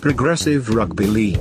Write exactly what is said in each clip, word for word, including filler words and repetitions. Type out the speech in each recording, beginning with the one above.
Progressive Rugby League.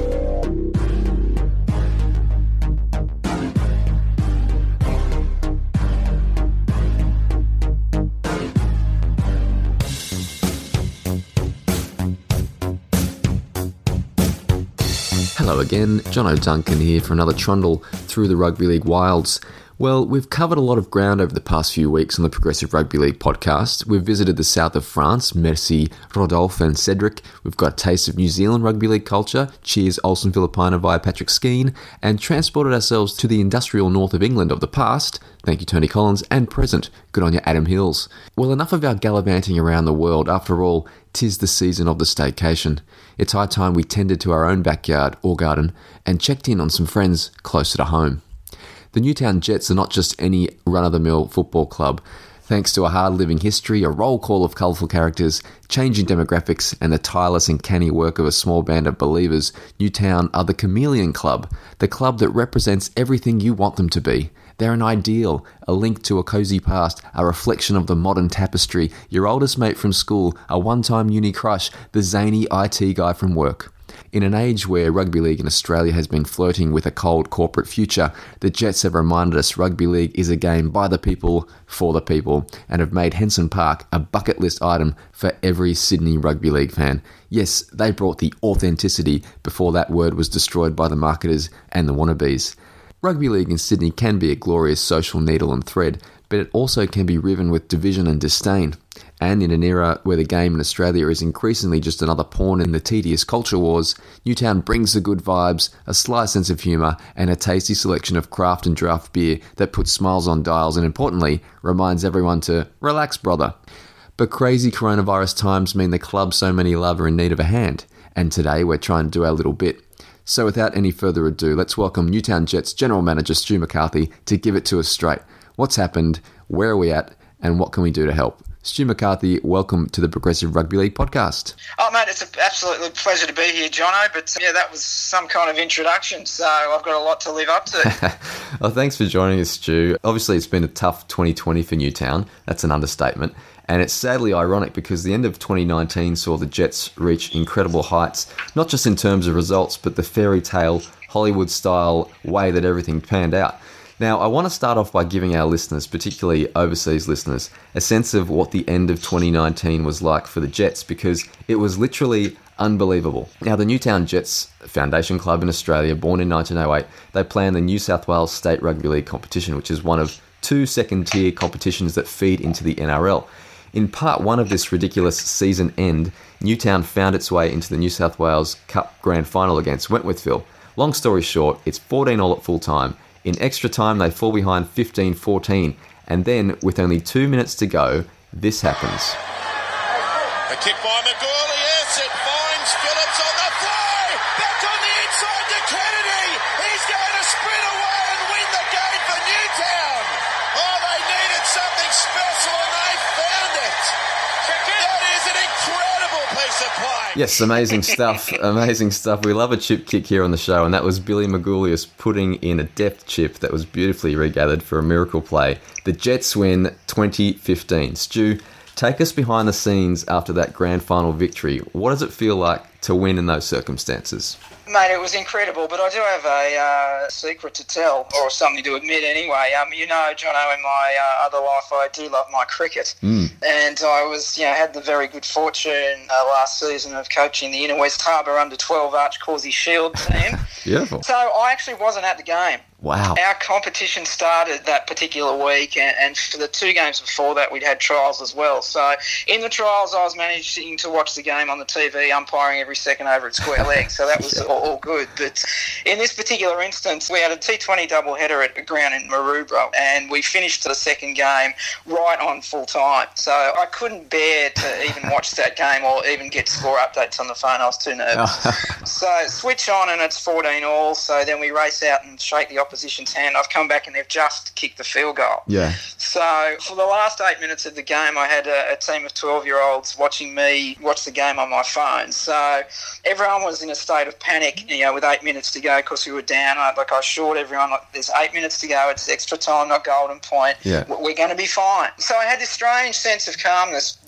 Hello again, John O'Duncan here for another trundle through the Rugby League wilds. Well, we've covered a lot of ground over the past few weeks on the Progressive Rugby League podcast. We've visited the south of France, merci Rodolphe and Cedric. We've got a taste of New Zealand Rugby League culture, cheers Olsen Filipina via Patrick Skeen, and transported ourselves to the industrial north of England of the past, thank you Tony Collins, and present, good on you Adam Hills. Well, enough of our gallivanting around the world. After all, 'tis the season of the staycation. It's high time we tended to our own backyard or garden and checked in on some friends closer to home. The Newtown Jets are not just any run-of-the-mill football club. Thanks to a hard-living history, a roll call of colourful characters, changing demographics, and the tireless and canny work of a small band of believers, Newtown are the Chameleon Club, the club that represents everything you want them to be. They're an ideal, a link to a cosy past, a reflection of the modern tapestry, your oldest mate from school, a one-time uni crush, the zany I T guy from work. In an age where rugby league in Australia has been flirting with a cold corporate future, the Jets have reminded us rugby league is a game by the people, for the people, and have made Henson Park a bucket list item for every Sydney rugby league fan. Yes, they brought the authenticity before that word was destroyed by the marketers and the wannabes. Rugby league in Sydney can be a glorious social needle and thread, but it also can be riven with division and disdain. And in an era where the game in Australia is increasingly just another pawn in the tedious culture wars, Newtown brings the good vibes, a sly sense of humour, and a tasty selection of craft and draft beer that puts smiles on dials and, importantly, reminds everyone to relax, brother. But crazy coronavirus times mean the club so many love are in need of a hand, and today we're trying to do our little bit. So without any further ado, let's welcome Newtown Jets General Manager Stu McCarthy to give it to us straight. What's happened, where are we at, and what can we do to help? Stu McCarthy, welcome to the Progressive Rugby League podcast. Oh, mate, it's an absolute pleasure to be here, Jono, but yeah, that was some kind of introduction, so I've got a lot to live up to. Well, thanks for joining us, Stu. Obviously, it's been a tough twenty twenty for Newtown. That's an understatement. And it's sadly ironic because the end of twenty nineteen saw the Jets reach incredible heights, not just in terms of results, but the fairy tale, Hollywood-style way that everything panned out. Now, I want to start off by giving our listeners, particularly overseas listeners, a sense of what the end of twenty nineteen was like for the Jets, because it was literally unbelievable. Now, the Newtown Jets, a foundation club in Australia, born in nineteen oh eight, they play in the New South Wales State Rugby League competition, which is one of two second-tier competitions that feed into the N R L. In part one of this ridiculous season end, Newtown found its way into the New South Wales Cup Grand Final against Wentworthville. Long story short, it's fourteen all at full time. In extra time, they fall behind fifteen fourteen, and then, with only two minutes to go, this happens. A kick by McGourley, yes, it finds Phillips on the fly! Back on the inside to Kennedy! He's going to sprint away and win the game for Newtown! Oh, they needed something special and they found it! That is an incredible piece of play! Yes, amazing stuff, amazing stuff. We love a chip kick here on the show, and that was Billy Magoulias putting in a depth chip that was beautifully regathered for a miracle play. The Jets win twenty fifteen. Stu, take us behind the scenes after that grand final victory. What does it feel like to win in those circumstances? Mate, it was incredible, but I do have a uh, secret to tell, or something to admit anyway. Um, you know, Jono, in my uh, other life, I do love my cricket. Mm. And I was, you know, had the very good fortune uh, last season of coaching the Inner West Harbour under twelve Arch Causey Shield team. Beautiful. So I actually wasn't at the game. Wow. Our competition started that particular week, and, and for the two games before that, we'd had trials as well. So in the trials, I was managing to watch the game on the T V, umpiring every second over at square leg, so that was yeah. all, all good. But in this particular instance, we had a T twenty doubleheader at a ground in Maroubra, and we finished the second game right on full time. So I couldn't bear to even watch that game or even get score updates on the phone. I was too nervous. So switch on, and it's fourteen all, so then we race out and shake the opposition's hand. I've come back and they've just kicked the field goal. Yeah. So for the last eight minutes of the game, I had a, a team of twelve-year-olds watching me watch the game on my phone. So everyone was in a state of panic, you know, with eight minutes to go because we were down. I, like I assured everyone, like, there's eight minutes to go. It's extra time, not golden point. Yeah. We're going to be fine. So I had this strange sense of calmness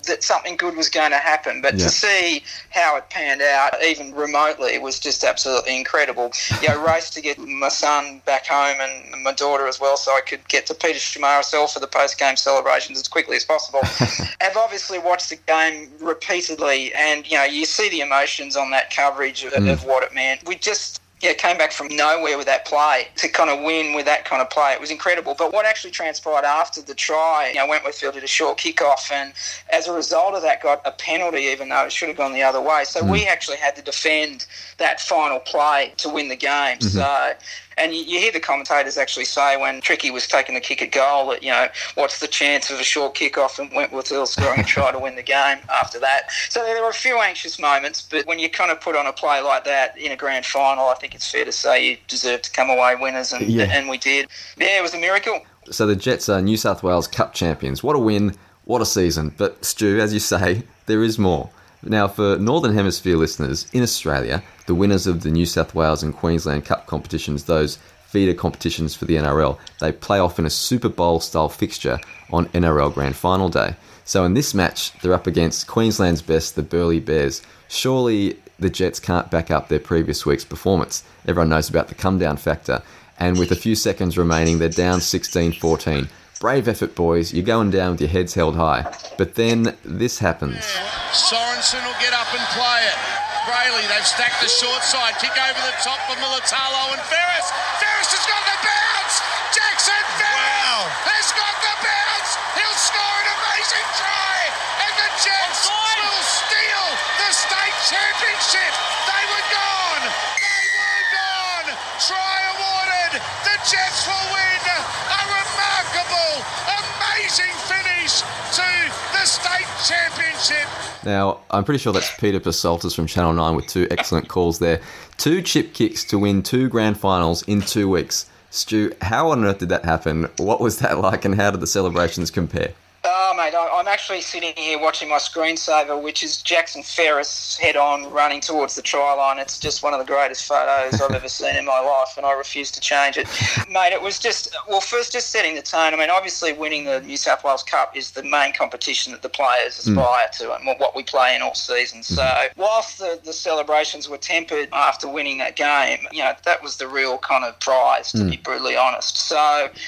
that something good was going to happen. But yeah. to see how it panned out, even remotely, was just absolutely incredible. You know, raced to get my son back home and my daughter as well, so I could get to Peter Schumacher for the post-game celebrations as quickly as possible. I've obviously watched the game repeatedly, and you know, you see the emotions on that coverage of, mm. of what it meant. We just yeah, came back from nowhere with that play to kind of win with that kind of play. It was incredible. But what actually transpired after the try, you know, Wentworth did a short kickoff, and as a result of that got a penalty, even though it should have gone the other way. So mm. we actually had to defend that final play to win the game. Mm-hmm. So, and you, you hear the commentators actually say when Tricky was taking the kick at goal that, you know, what's the chance of a short kickoff and Wentworth Hill scoring a try to win the game after that. So there were a few anxious moments, but when you kind of put on a play like that in a grand final, I think it's fair to say you deserve to come away winners, and, yeah. and we did. Yeah, it was a miracle. So the Jets are New South Wales Cup champions. What a win, what a season. But Stu, as you say, there is more. Now, for Northern Hemisphere listeners, in Australia, the winners of the New South Wales and Queensland Cup competitions, those feeder competitions for the N R L, they play off in a Super Bowl-style fixture on N R L Grand Final Day. So in this match, they're up against Queensland's best, the Burleigh Bears. Surely the Jets can't back up their previous week's performance. Everyone knows about the come-down factor. And with a few seconds remaining, they're down sixteen fourteen. Brave effort, boys. You're going down with your heads held high. But then this happens. Sorensen will get up and play it. Brayley, they've stacked the short side. Kick over the top for Militalo and Ferris. Ferris has got the bounce. Jackson Ferris wow. has got the bounce. He'll score an amazing try. And the Jets will steal the state championship. They were gone. They were gone. Try awarded. The Jets will win. A remarkable, amazing finish to the state championship. Now, I'm pretty sure that's Peter Pasoltis from Channel nine with two excellent calls there. Two chip kicks to win two grand finals in two weeks. Stu, how on earth did that happen? What was that like, and how did the celebrations compare? Oh, mate, I'm actually sitting here watching my screensaver, which is Jackson Ferris head-on running towards the try line. It's just one of the greatest photos I've ever seen in my life, and I refuse to change it. Mate, it was just, well, first just setting the tone. I mean, obviously winning the New South Wales Cup is the main competition that the players aspire mm. to, and what we play in all seasons. So whilst the, the celebrations were tempered after winning that game, you know, that was the real kind of prize, to mm. be brutally honest. So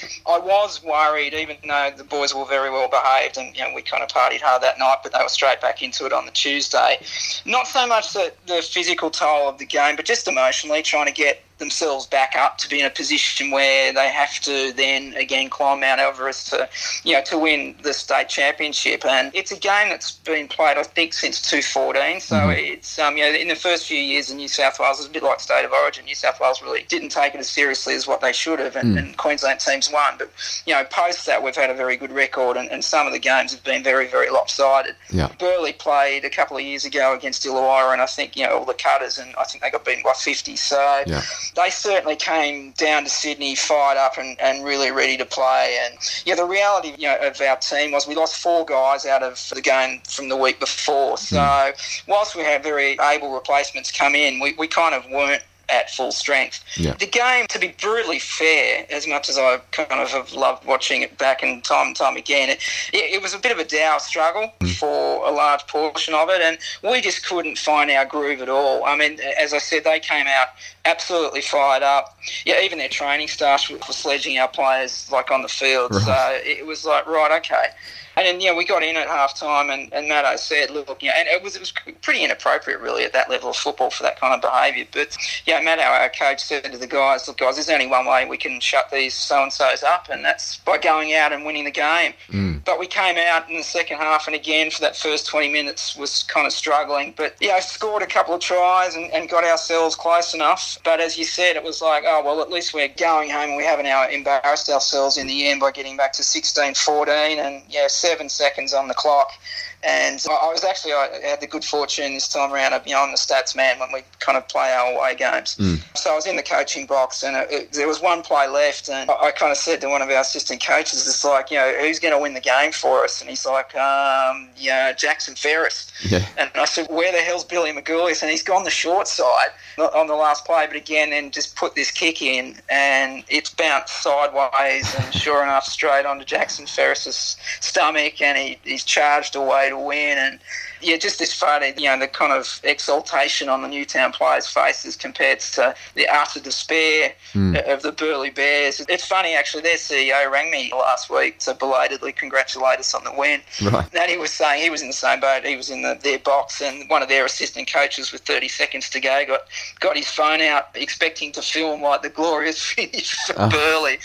I was worried, even though the boys were very well behaved, and you know, we kind of partied hard that night, but they were straight back into it on the Tuesday. Not so much the, the physical toll of the game, but just emotionally trying to get themselves back up to be in a position where they have to then again climb Mount Everest to, you know, to win the state championship. And it's a game that's been played, I think, since two fourteen. So mm-hmm. it's um, you know, in the first few years in New South Wales, it's a bit like State of Origin. New South Wales really didn't take it as seriously as what they should have, and, mm. and Queensland teams won. But you know, post that, we've had a very good record, and, and some of the games have been very, very lopsided. Yeah. Burleigh played a couple of years ago against Illawarra, and I think, you know, all the Cutters, and I think they got beaten by fifty. So. Yeah. They certainly came down to Sydney fired up and, and really ready to play. And yeah, the reality, you know, of our team was we lost four guys out of the game from the week before. So mm. whilst we had very able replacements come in, we, we kind of weren't at full strength. Yeah. The game, to be brutally fair, as much as I kind of have loved watching it back and time and time again, it, it, it was a bit of a dour struggle mm. for a large portion of it, and we just couldn't find our groove at all. I mean, as I said, they came out absolutely fired up. Yeah, even their training staff were sledging our players like on the field. Right. So it was like, right, okay. And then, you know, we got in at half-time, and, and Matto said, look, you know, and it was it was pretty inappropriate, really, at that level of football for that kind of behaviour. But, yeah, Matto, our coach, said to the guys, look, guys, there's only one way we can shut these so-and-sos up, and that's by going out and winning the game. Mm. But we came out in the second half, and again, for that first twenty minutes, was kind of struggling. But, you know, scored a couple of tries and, and got ourselves close enough. But as you said, it was like, oh, well, at least we're going home, and we haven't now embarrassed ourselves in the end by getting back to sixteen fourteen, and, yeah, seven seconds on the clock. And I was actually, I had the good fortune this time around of, you know, I'm the stats man when we kind of play our away games. Mm. So I was in the coaching box, and it, it, there was one play left, and I, I kind of said to one of our assistant coaches, it's like, you know, who's going to win the game for us? And he's like, um, yeah, Jackson Ferris. Yeah. And I said, where the hell's Billy Magoulias? And he's gone the short side on the last play, but again, then just put this kick in, and it's bounced sideways, and sure enough, straight onto Jackson Ferris's stomach, and he, he's charged away way to win. And yeah, just this Friday, you know, the kind of exaltation on the Newtown players' faces compared to the utter despair mm. of the Burleigh Bears. It's funny, actually, their C E O rang me last week to belatedly congratulate us on the win. Right. And he was saying he was in the same boat. He was in the, their box, and one of their assistant coaches with thirty seconds to go got, got his phone out expecting to film like the glorious finish for oh. Burleigh.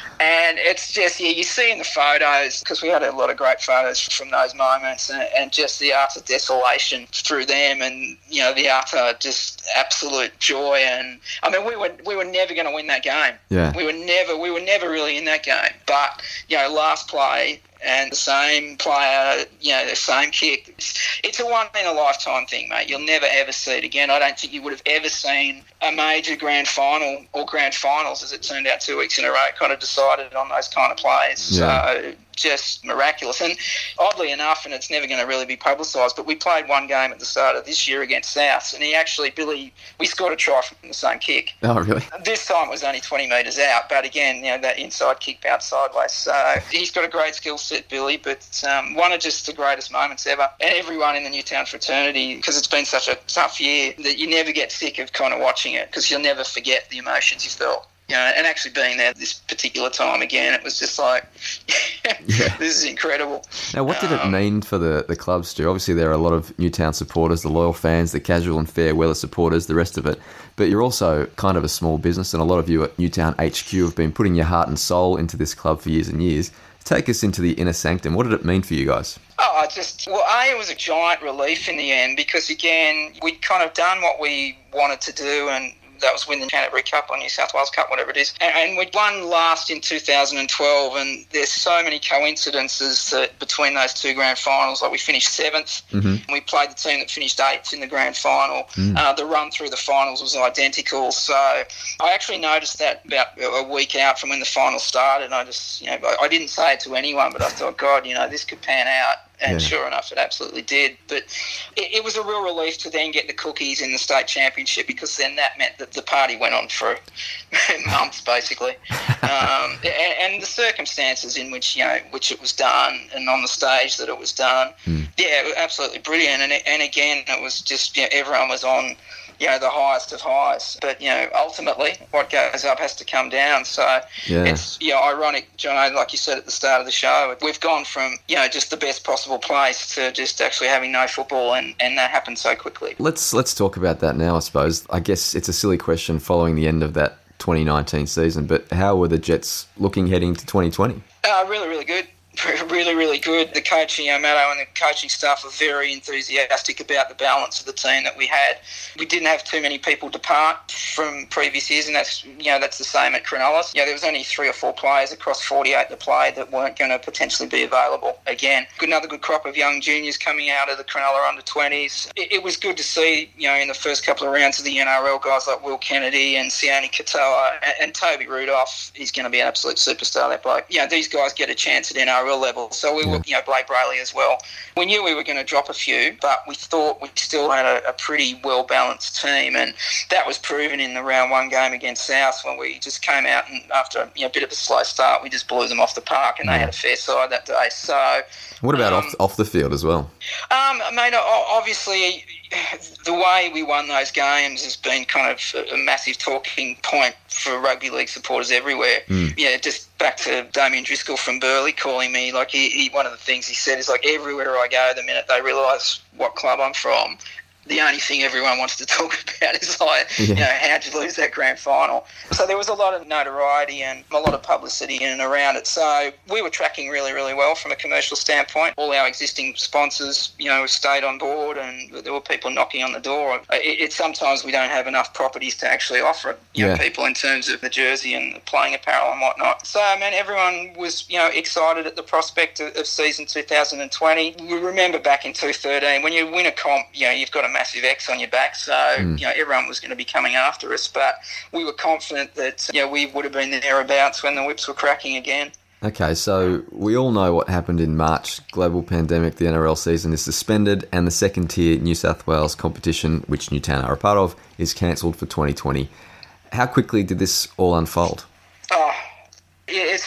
And it's just, yeah, you see in the photos, because we had a lot of great photos from those moments, and, and just the utter desolation through them, and, you know, the utter just absolute joy. And, I mean, we were we were never going to win that game. Yeah. We were never, we were never really in that game. But, you know, last play, and the same player, you know, the same kick. It's, it's a one-in-a-lifetime thing, mate. You'll never, ever see it again. I don't think you would have ever seen a major grand final or grand finals, as it turned out two weeks in a row, kind of decided on those kind of plays. Yeah. So just miraculous. And oddly enough, and it's never going to really be publicised, but we played one game at the start of this year against South, and he actually, Billy, we scored a try from the same kick. Oh, really? This time it was only twenty metres out, but again, you know, that inside kick bounced sideways. So he's got a great skill set, Billy, but um, one of just the greatest moments ever. And everyone in the Newtown fraternity, because it's been such a tough year, that you never get sick of kind of watching it, because you'll never forget the emotions you felt. You know, and actually being there this particular time again, it was just like, yeah. This is incredible. Now, what did it um, mean for the, the club, Stu? Obviously, there are a lot of Newtown supporters, the loyal fans, the casual and fair weather supporters, the rest of it. But you're also kind of a small business, and a lot of you at Newtown H Q have been putting your heart and soul into this club for years and years. Take us into the inner sanctum. What did it mean for you guys? Oh, I just, well, A, it was a giant relief in the end, because, again, we'd kind of done what we wanted to do, and that was win the Canterbury Cup or New South Wales Cup, whatever it is. And, and we won last in two thousand twelve, and there's so many coincidences that between those two grand finals. Like, we finished seventh, mm-hmm. and we played the team that finished eighth in the grand final. Mm. Uh, the run through the finals was identical. So I actually noticed that about a week out from when the final started, and I just, you know, I didn't say it to anyone, but I thought, God, you know, this could pan out. And yeah. sure enough, it absolutely did. But it, it was a real relief to then get the cookies in the state championship, because then that meant that the party went on for months, basically. Um, and, and the circumstances in which, you know, which it was done, and on the stage that it was done, mm. yeah, it was absolutely brilliant. And and again, it was just, you know, everyone was on, you know, the highest of highs. But, you know, ultimately what goes up has to come down. So yeah. it's, you know, ironic, John, like you said at the start of the show, we've gone from, you know, just the best possible place to just actually having no football, and, and that happened so quickly. Let's let's talk about that now, I suppose. I guess it's a silly question following the end of that twenty nineteen season, but how were the Jets looking heading to twenty twenty? Uh, really, really good. Really, really good. The coaching, you know, Matto and the coaching staff are very enthusiastic about the balance of the team that we had. We didn't have too many people depart from previous years, and that's, you know, that's the same at Cronulla. You know, there was only three or four players across forty-eight that played that weren't going to potentially be available again. Another good crop of young juniors coming out of the Cronulla under twenties. It, it was good to see, you know, in the first couple of rounds of the N R L, guys like Will Kennedy and Sione Katoa and, and Toby Rudolph. He's going to be an absolute superstar, that bloke. You know, these guys get a chance at N R L level. So we were, you know, Blake Brayley as well. We knew we were going to drop a few, but we thought we still had a, a pretty well-balanced team, and that was proven in the round one game against South, when we just came out and after, you know, a bit of a slow start, we just blew them off the park, and they had a fair side that day. So what about um, off off the field as well? Um, mate, obviously the way we won those games has been kind of a massive talking point for rugby league supporters everywhere. Mm. Yeah, just back to Damien Driscoll from Burleigh calling me, like he, he one of the things he said is, like, everywhere I go, the minute they realise what club I'm from, the only thing everyone wants to talk about is, like, yeah. you know, how'd you lose that grand final? So there was a lot of notoriety and a lot of publicity in and around it. So we were tracking really, really well from a commercial standpoint. All our existing sponsors, you know, stayed on board, and there were people knocking on the door. It, it sometimes we don't have enough properties to actually offer, you know, yeah. people in terms of the jersey and the playing apparel and whatnot. So, I mean, everyone was, you know, excited at the prospect of, of season two thousand twenty. We remember back in two thousand thirteen, when you win a comp, you know, you've got a massive X on your back, so mm. you know, everyone was going to be coming after us, but we were confident that, you know, we would have been thereabouts when the whips were cracking again. Okay, so we all know what happened in March. Global pandemic, the N R L season is suspended, and the second tier New South Wales competition, which Newtown are a part of, is cancelled for twenty twenty. How quickly did this all unfold? Oh, it's funny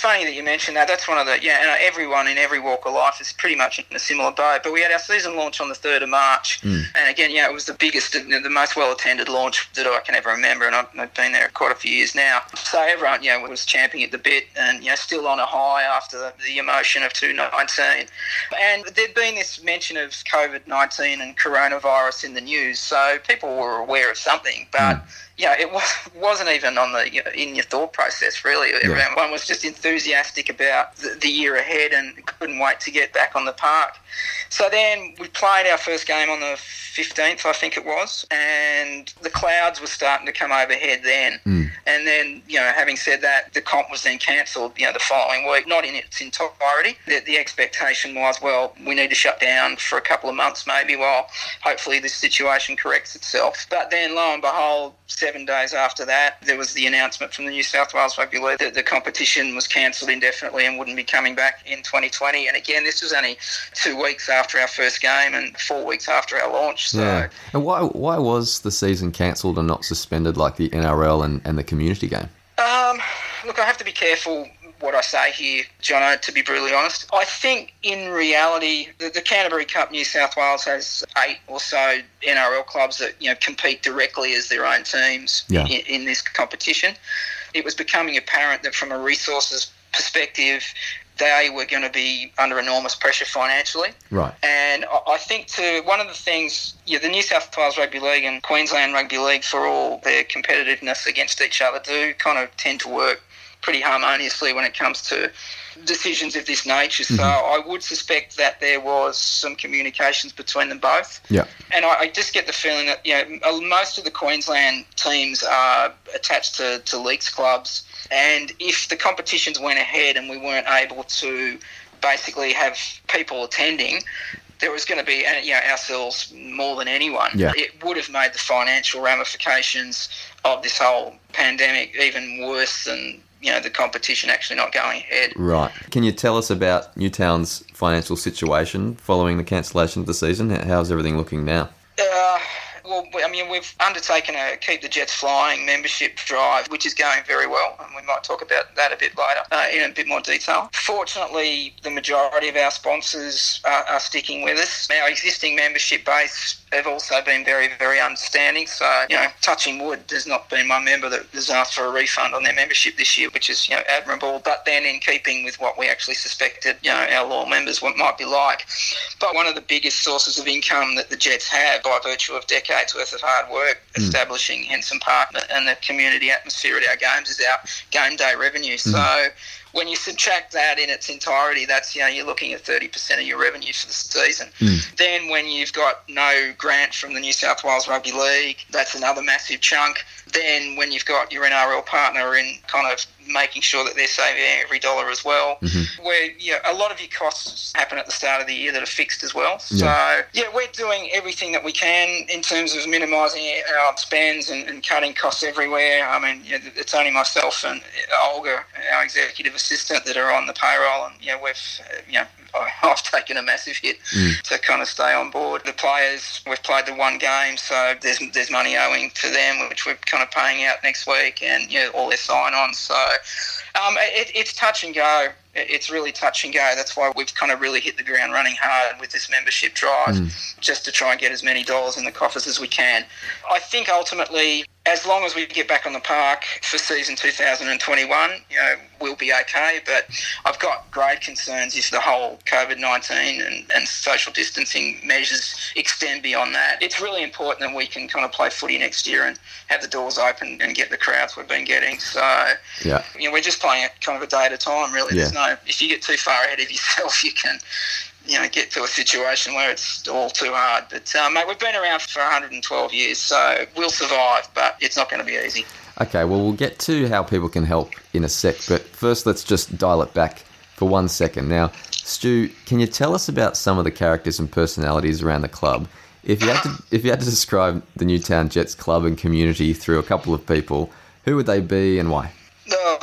funny that you mentioned that. That's one of the, yeah, you know, everyone in every walk of life is pretty much in a similar boat. But we had our season launch on the third of March. Mm. And again, yeah, it was the biggest, the most well-attended launch that I can ever remember. And I've, I've been there quite a few years now. So everyone, you know, was champing at the bit and, you know, still on a high after the, the emotion of two nineteen. And there'd been this mention of COVID nineteen and coronavirus in the news. So people were aware of something, but... Mm. Yeah, it was, wasn't even on the you know, in your thought process, really. Yeah. Everyone was just enthusiastic about the, the year ahead and couldn't wait to get back on the park. So then we played our first game on the fifteenth, I think it was, and the clouds were starting to come overhead then. Mm. And then, you know, having said that, the comp was then cancelled, you know, the following week, not in its entirety. The, the expectation was, well, we need to shut down for a couple of months maybe while hopefully this situation corrects itself. But then, lo and behold, seven days after that, there was the announcement from the New South Wales Rugby League that the competition was cancelled indefinitely and wouldn't be coming back in twenty twenty. And again, this was only two weeks after our first game and four weeks after our launch. So, yeah. And why why was the season cancelled and not suspended like the N R L and, and the community game? Um, look, I have to be careful what I say here, Jono, to be brutally honest. I think in reality, the, the Canterbury Cup New South Wales has eight or so N R L clubs that, you know, compete directly as their own teams yeah. in, in this competition. It was becoming apparent that from a resources perspective, they were going to be under enormous pressure financially. Right. And I think to one of the things, yeah, the New South Wales Rugby League and Queensland Rugby League, for all their competitiveness against each other, do kind of tend to work pretty harmoniously when it comes to decisions of this nature. Mm-hmm. So I would suspect that there was some communications between them both. Yeah. And I, I just get the feeling that, you know, most of the Queensland teams are attached to, to leagues clubs, and if the competitions went ahead and we weren't able to basically have people attending, there was going to be, you know, ourselves more than anyone. Yeah. It would have made the financial ramifications of this whole pandemic even worse than, you know, the competition actually not going ahead. Right. Can you tell us about Newtown's financial situation following the cancellation of the season? How's everything looking now? Uh, well, I mean, we've undertaken a Keep the Jets Flying membership drive, which is going very well, and we might talk about that a bit later uh, in a bit more detail. Fortunately, the majority of our sponsors are, are sticking with us. Our existing membership base have also been very, very understanding. So, you know, touching wood, there's not been one member that has asked for a refund on their membership this year, which is, you know, admirable. But then in keeping with what we actually suspected, you know, our loyal members what might be like. But one of the biggest sources of income that the Jets have, by virtue of decades worth of hard work mm. establishing Henson Park and the community atmosphere at our games, is our game day revenue. Mm. So when you subtract that in its entirety, that's, you know, you're looking at thirty percent of your revenue for the season. Mm. Then when you've got no grant from the New South Wales Rugby League, that's another massive chunk. Then when you've got your N R L partner in kind of making sure that they're saving every dollar as well, mm-hmm. where, you know, a lot of your costs happen at the start of the year that are fixed as well. Yeah. So, yeah, we're doing everything that we can in terms of minimising our spends and, and cutting costs everywhere. I mean, you know, it's only myself and Olga, our executive assistant, that are on the payroll, and, you know, we've, uh, you know, I've taken a massive hit mm. to kind of stay on board. The players, we've played the one game, so there's there's money owing to them, which we're kind of paying out next week, and, you know, all their sign-ons. So um, it, it's touch and go. It's really touch and go. That's why we've kind of really hit the ground running hard with this membership drive, mm. just to try and get as many dollars in the coffers as we can. I think ultimately, as long as we get back on the park for season two thousand twenty-one, you know, we'll be okay. But I've got grave concerns if the whole COVID nineteen and, and social distancing measures extend beyond that. It's really important that we can kind of play footy next year and have the doors open and get the crowds we've been getting. So, yeah, you know, we're just playing it kind of a day at a time, really. Yeah. There's no, if you get too far ahead of yourself, you can, you know, get to a situation where it's all too hard. But, um, mate, we've been around for one hundred twelve years, so we'll survive, but it's not going to be easy. Okay, well, we'll get to how people can help in a sec, but first let's just dial it back for one second. Now, Stu, can you tell us about some of the characters and personalities around the club? If you had to, if you had to describe the Newtown Jets club and community through a couple of people, who would they be and why? Oh, wow.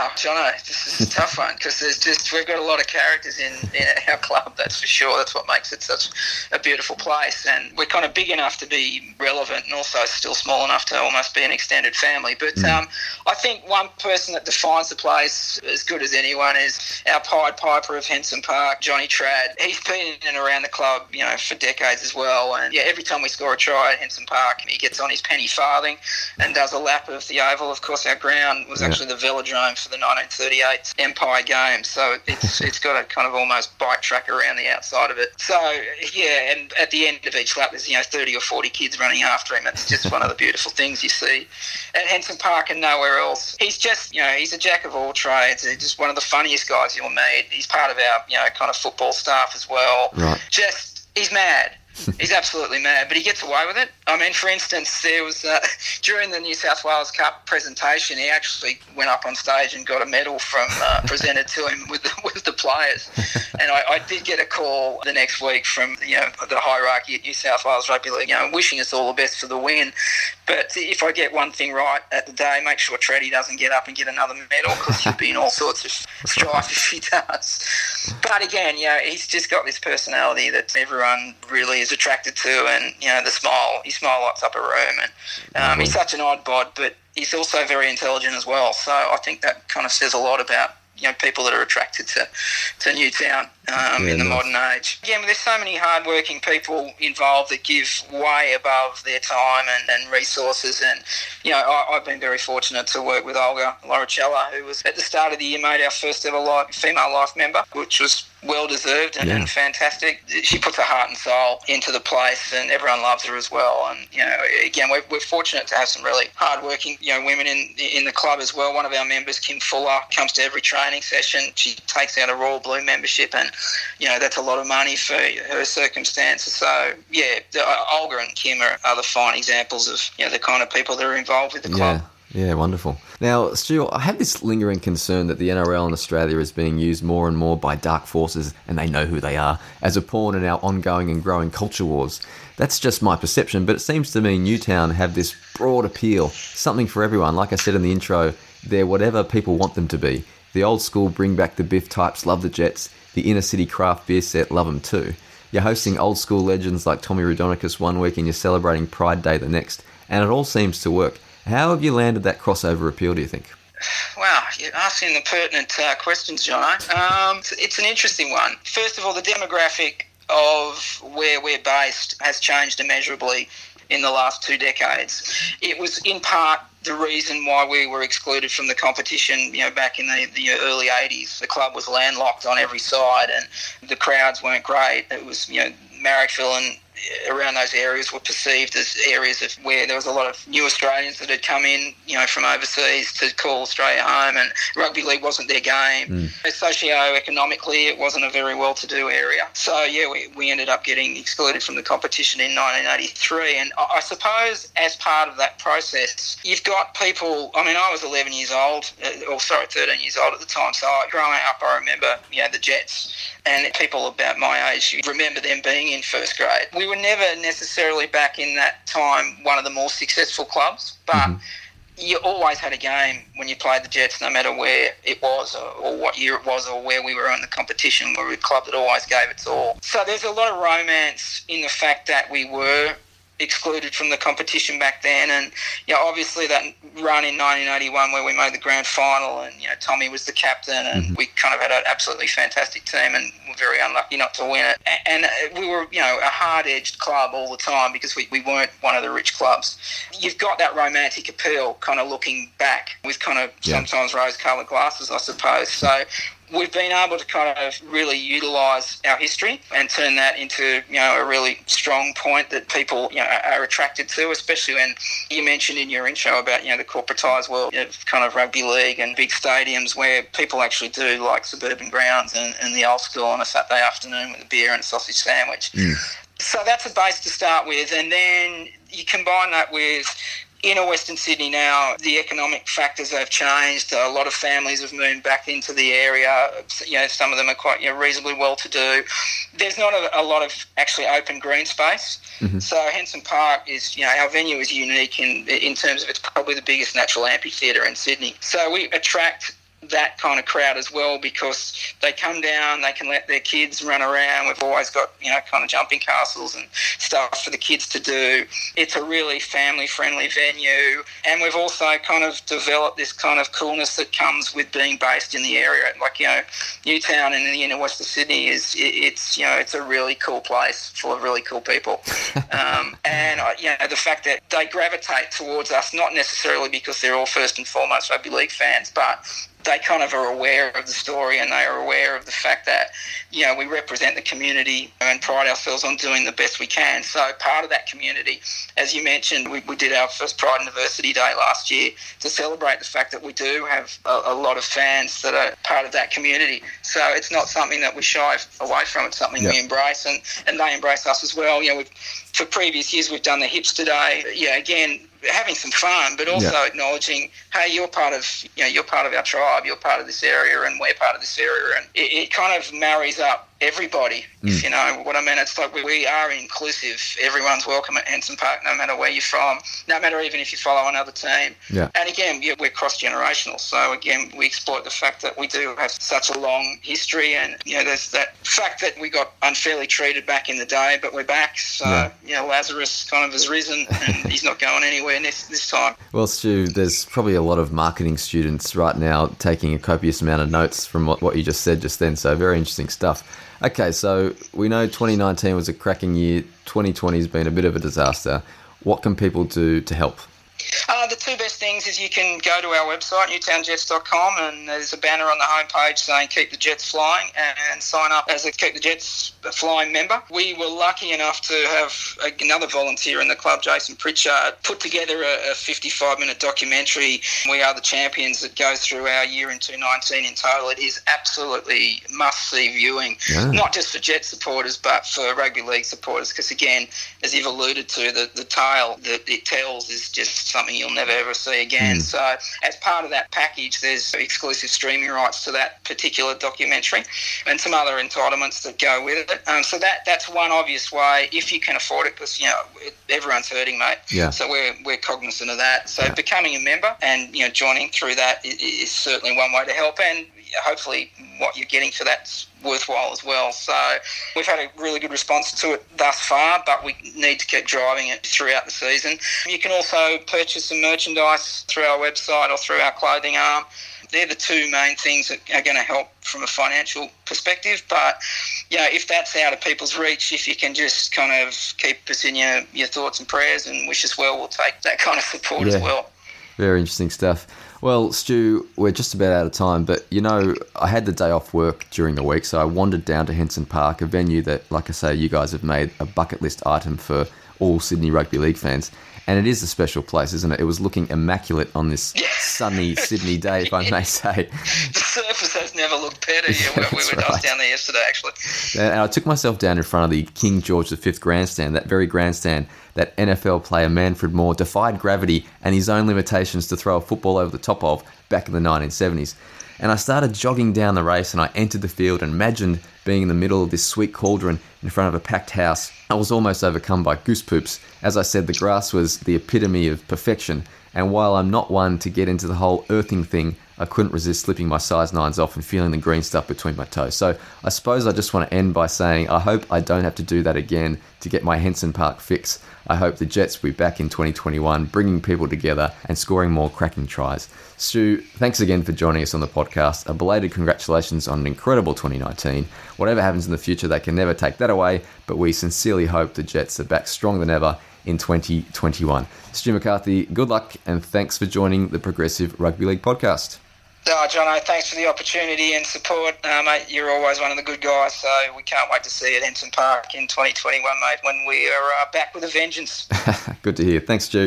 Wow, Jono, this is a tough one because there's just we've got a lot of characters in, in our club. That's for sure. That's what makes it such a beautiful place, and we're kind of big enough to be relevant, and also still small enough to almost be an extended family. But mm. um, I think one person that defines the place as good as anyone is our Pied Piper of Henson Park, Johnny Trad. He's been in and around the club, you know, for decades as well. And yeah, every time we score a try at Henson Park, he gets on his penny farthing and does a lap of the oval. Of course, our ground was yeah. actually the velodrome for the nineteen thirty-eight Empire Games, so it's it's got a kind of almost bike track around the outside of it. So yeah, and at the end of each lap, there's you know thirty or forty kids running after him. It's just one of the beautiful things you see at Henson Park and nowhere else. He's just you know he's a jack of all trades. He's just one of the funniest guys you'll meet. He's part of our you know kind of football staff as well. Right. Just he's mad. He's absolutely mad, but he gets away with it. I mean, for instance, there was uh, during the New South Wales Cup presentation, he actually went up on stage and got a medal from uh, presented to him with the, with the players. And I, I did get a call the next week from you know the hierarchy at New South Wales Rugby League, you know, wishing us all the best for the win. But if I get one thing right at the day, make sure Treddy doesn't get up and get another medal because he'll be in all sorts of strife if he does. But again, you know, he's just got this personality that everyone really is attracted to, and you know the smile. His smile lights up a room, and um, mm-hmm. he's such an odd bod, but he's also very intelligent as well. So I think that kind of says a lot about you know people that are attracted to to Newtown um, yeah, in the nice. modern age. Again, there's so many hardworking people involved that give way above their time and, and resources. And you know, I, I've been very fortunate to work with Olga Loricella, who was at the start of the year made our first ever life, female life member, which was well deserved and, yeah. and fantastic. She puts her heart and soul into the place, and everyone loves her as well. And you know, again, we're, we're fortunate to have some really hardworking you know women in in the club as well. One of our members, Kim Fuller, comes to every training session. She takes out a Royal Blue membership, and you know that's a lot of money for her circumstances. So yeah, Olga and Kim are other fine examples of you know the kind of people that are involved with the club. Yeah. Yeah, wonderful. Now, Stu, I have this lingering concern that the N R L in Australia is being used more and more by dark forces, and they know who they are, as a pawn in our ongoing and growing culture wars. That's just my perception, but it seems to me Newtown have this broad appeal, something for everyone. Like I said in the intro, they're whatever people want them to be. The old school bring back the Biff types love the Jets, the inner city craft beer set love them too. You're hosting old school legends like Tommy Raudonikis one week and you're celebrating Pride Day the next, and it all seems to work. How have you landed that crossover appeal, do you think? Wow, you're asking the pertinent uh, questions, Jono. Um, it's, it's an interesting one. First of all, the demographic of where we're based has changed immeasurably in the last two decades. It was in part the reason why we were excluded from the competition, you know, back in the, the early eighties. The club was landlocked on every side and the crowds weren't great. It was, you know, Marrickville and around those areas were perceived as areas of where there was a lot of new Australians that had come in, you know, from overseas to call Australia home, and rugby league wasn't their game. Mm. Socio-economically, it wasn't a very well-to-do area. So, yeah, we, we ended up getting excluded from the competition in nineteen eighty-three. And I, I suppose as part of that process, you've got people, I mean, I was eleven years old, or sorry, thirteen years old at the time. So growing up, I remember, you know, the Jets. And people about my age remember them being in first grade. We were never necessarily back in that time one of the more successful clubs, but mm-hmm. you always had a game when you played the Jets, no matter where it was or, or what year it was or where we were in the competition. We were a club that always gave its all. So there's a lot of romance in the fact that we were excluded from the competition back then, and you know, obviously that run in nineteen eighty-one where we made the grand final, and you know, Tommy was the captain, and mm-hmm. we kind of had an absolutely fantastic team, and were very unlucky not to win it. And we were, you know, a hard-edged club all the time because we, we weren't one of the rich clubs. You've got that romantic appeal, kind of looking back with kind of yeah. sometimes rose-coloured glasses, I suppose. So we've been able to kind of really utilise our history and turn that into, you know, a really strong point that people, you know, are attracted to, especially when you mentioned in your intro about, you know, the corporatised world of kind of rugby league and big stadiums where people actually do like suburban grounds and, and the old school on a Saturday afternoon with a beer and a sausage sandwich. Mm. So that's a base to start with, and then you combine that with inner Western Sydney now, the economic factors have changed. A lot of families have moved back into the area. You know, some of them are quite, you know, reasonably well-to-do. There's not a, a lot of actually open green space. Mm-hmm. So Henson Park is, you know, our venue is unique in in terms of it's probably the biggest natural amphitheatre in Sydney. So we attract that kind of crowd as well, because they come down, they can let their kids run around. We've always got, you know, kind of jumping castles and stuff for the kids to do. It's a really family-friendly venue, and we've also kind of developed this kind of coolness that comes with being based in the area. Like, you know, Newtown in the inner west of Sydney is, it's, you know, it's a really cool place full of really cool people. um, and, you know, the fact that they gravitate towards us, not necessarily because they're all first and foremost rugby league fans, but they kind of are aware of the story, and they are aware of the fact that, you know, we represent the community and pride ourselves on doing the best we can. So part of that community, as you mentioned, we, we did our first Pride University Day last year to celebrate the fact that we do have a, a lot of fans that are part of that community. So it's not something that we shy away from. It's something yep. we embrace, and, and they embrace us as well. You know, we've, for previous years, we've done the Hipster Day. Yeah, again, having some fun, but also yeah. acknowledging, hey, you're part of, you know, you're part of our tribe, you're part of this area, and we're part of this area, and it, it kind of marries up everybody, mm. if you know what I mean. It's like we, we are inclusive. Everyone's welcome at Henson Park, no matter where you're from, no matter even if you follow another team. Yeah. And again, yeah, we're cross-generational, so again, we exploit the fact that we do have such a long history, and, you know, there's that fact that we got unfairly treated back in the day, but we're back, so, yeah. you know, Lazarus kind of has risen, and he's not going anywhere this, this time. Well, Stu, there's probably a lot of marketing students right now taking a copious amount of notes from what, what you just said just then, so very interesting stuff. Okay, so we know twenty nineteen was a cracking year. twenty twenty has been a bit of a disaster. What can people do to help? Uh, the two best things is you can go to our website, newtown jets dot com, and there's a banner on the homepage saying Keep the Jets Flying, and sign up as a Keep the Jets Flying member. We were lucky enough to have another volunteer in the club, Jason Pritchard, put together a fifty-five minute documentary, We Are the Champions, that goes through our year in twenty nineteen in total. It is absolutely must-see viewing, yeah. not just for Jet supporters, but for rugby league supporters, because, again, as you've alluded to, the, the tale that it tells is just something you'll never ever see again. Mm. So as part of that package, there's exclusive streaming rights to that particular documentary and some other entitlements that go with it. Um, so that that's one obvious way, if you can afford it, because, you know, everyone's hurting, mate. Yeah. So we're we're cognizant of that. So yeah. becoming a member and, you know, joining through that is, is certainly one way to help, and hopefully what you're getting for that's worthwhile as well. So we've had a really good response to it thus far, but we need to keep driving it throughout the season. You can also purchase some merchandise through our website or through our clothing arm. They're the two main things that are going to help from a financial perspective. But, you know, if that's out of people's reach, if you can just kind of keep us in your, your thoughts and prayers and wish us well, we'll take that kind of support yeah. as well. Very interesting stuff. Well, Stu, we're just about out of time, but, you know, I had the day off work during the week, so I wandered down to Henson Park, a venue that, like I say, you guys have made a bucket list item for all Sydney Rugby League fans. And it is a special place, isn't it? It was looking immaculate on this sunny Sydney day, if I may say. The surface has never looked better. Yeah, yeah, we, we were right. down there yesterday, actually. And I took myself down in front of the King George the Fifth grandstand, that very grandstand that N F L player Manfred Moore defied gravity and his own limitations to throw a football over the top of back in the nineteen seventies. And I started jogging down the race, and I entered the field and imagined being in the middle of this sweet cauldron in front of a packed house. I was almost overcome by goose poops. As I said, the grass was the epitome of perfection, and while I'm not one to get into the whole earthing thing, I couldn't resist slipping my size nines off and feeling the green stuff between my toes. So I suppose I just want to end by saying I hope I don't have to do that again to get my Henson Park fix. I hope the Jets will be back in twenty twenty-one, bringing people together and scoring more cracking tries. Stu, thanks again for joining us on the podcast. A belated congratulations on an incredible twenty nineteen. Whatever happens in the future, they can never take that away, but we sincerely hope the Jets are back stronger than ever in twenty twenty-one. Stu McCarthy, good luck, and thanks for joining the Progressive Rugby League podcast. Oh, Jono, thanks for the opportunity and support. Uh, mate, you're always one of the good guys, so we can't wait to see you at Henson Park in twenty twenty-one, mate, when we are uh, back with a vengeance. Good to hear. Thanks, Stu.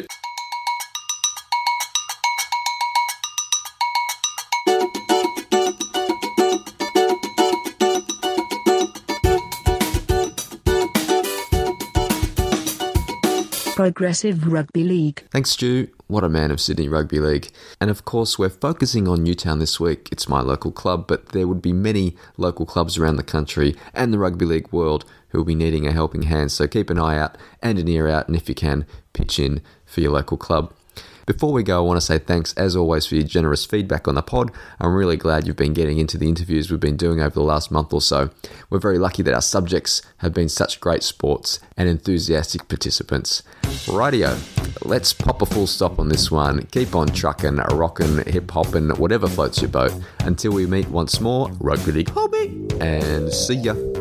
Progressive Rugby League. Thanks, Stu. What a man of Sydney Rugby League. And of course, we're focusing on Newtown this week. It's my local club, but there would be many local clubs around the country and the rugby league world who will be needing a helping hand. So keep an eye out and an ear out, and if you can, pitch in for your local club. Before we go, I want to say thanks as always for your generous feedback on the pod. I'm really glad you've been getting into the interviews we've been doing over the last month or so. We're very lucky that our subjects have been such great sports and enthusiastic participants. Rightio, let's pop a full stop on this one. Keep on trucking, rocking, hip-hopping, whatever floats your boat. Until we meet once more, Rugby League Hobby, and see ya.